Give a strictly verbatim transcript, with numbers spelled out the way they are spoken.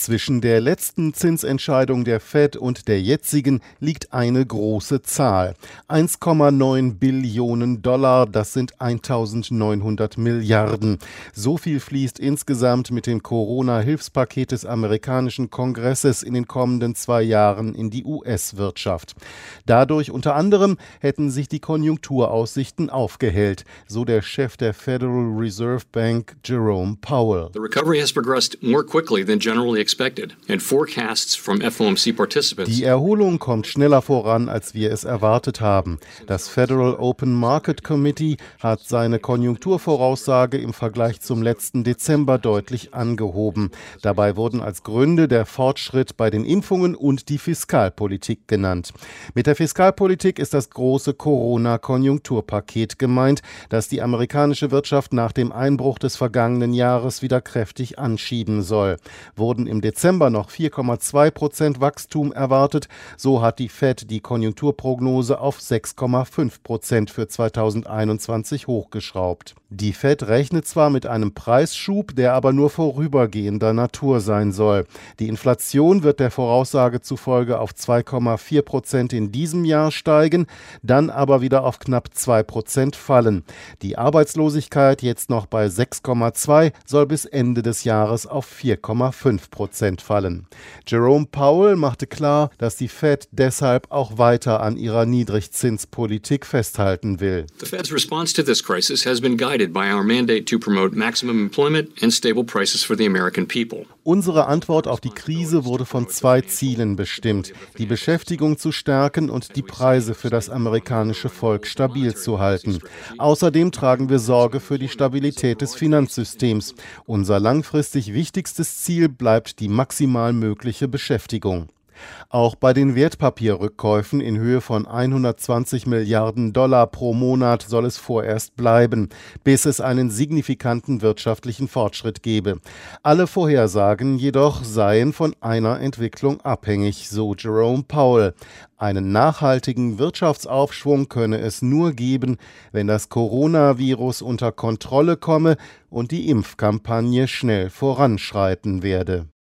Zwischen der letzten Zinsentscheidung der Fed und der jetzigen liegt eine große Zahl. eins Komma neun Billionen Dollar, das sind eintausendneunhundert Milliarden. So viel fließt insgesamt mit dem Corona-Hilfspaket des amerikanischen Kongresses in den kommenden zwei Jahren in die U S-Wirtschaft. Dadurch unter anderem hätten sich die Konjunkturaussichten aufgehellt, so der Chef der Federal Reserve Bank, Jerome Powell. The recovery has progressed more quickly than generally expected, and forecasts from F O M C participants. Die Erholung kommt schneller voran, als wir es erwartet haben. Das Federal Open Market Committee hat seine Konjunkturvoraussage im Vergleich zum letzten Dezember deutlich angehoben. Dabei wurden als Gründe der Fortschritt bei den Impfungen und die Fiskalpolitik genannt. Mit der Fiskalpolitik ist das große Corona-Konjunkturpaket gemeint, das die amerikanische Wirtschaft nach dem Einbruch des vergangenen Jahres wieder kräftig anschieben soll. Wurden im Dezember noch vier Komma zwei Prozent Wachstum erwartet, so hat die Fed die Konjunkturprognose auf sechs Komma fünf Prozent für zweitausendeinundzwanzig hochgeschraubt. Die Fed rechnet zwar mit einem Preisschub, der aber nur vorübergehender Natur sein soll. Die Inflation wird der Voraussage zufolge auf zwei Komma vier Prozent in diesem Jahr steigen, dann aber wieder auf knapp zwei Prozent fallen. Die Arbeitslosigkeit, jetzt noch bei sechs Komma zwei, soll bis Ende des Jahres auf vier Komma fünf Prozent fallen. Jerome Powell machte klar, dass die Fed deshalb auch weiter an ihrer Niedrigzinspolitik festhalten will. The Fed's response to this crisis has been guided by our mandate to promote maximum employment and stable prices for the American people. Unsere Antwort auf die Krise wurde von zwei Zielen bestimmt: die Beschäftigung zu stärken und die Preise für das amerikanische Volk stabil zu halten. Außerdem tragen wir Sorge für die Stabilität des Finanzsystems. Unser langfristig wichtigstes Ziel bleibt die maximal mögliche Beschäftigung. Auch bei den Wertpapierrückkäufen in Höhe von hundertzwanzig Milliarden Dollar pro Monat soll es vorerst bleiben, bis es einen signifikanten wirtschaftlichen Fortschritt gebe. Alle Vorhersagen jedoch seien von einer Entwicklung abhängig, so Jerome Powell. Einen nachhaltigen Wirtschaftsaufschwung könne es nur geben, wenn das Coronavirus unter Kontrolle komme und die Impfkampagne schnell voranschreiten werde.